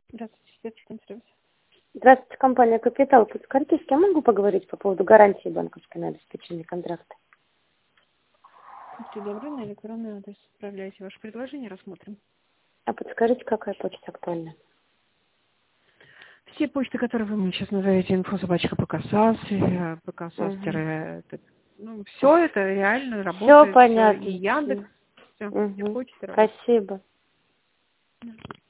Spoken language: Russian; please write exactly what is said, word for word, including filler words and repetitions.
Здравствуйте, спецконсультант сервис. Здравствуйте, компания «Капитал». Подскажите, с кем могу поговорить по поводу гарантии банковской на обеспечение контракта? Будьте добры, на электронный адрес отправляйте ваше предложение, рассмотрим. А подскажите, какая почта актуальна? Все почты, которые вы мне сейчас назовете, инфособачка ПКСАС, ПКСАС, Угу. ну, все это реально работает. Все Всё, понятно. и Яндекс, все, Угу. почты работают. Спасибо.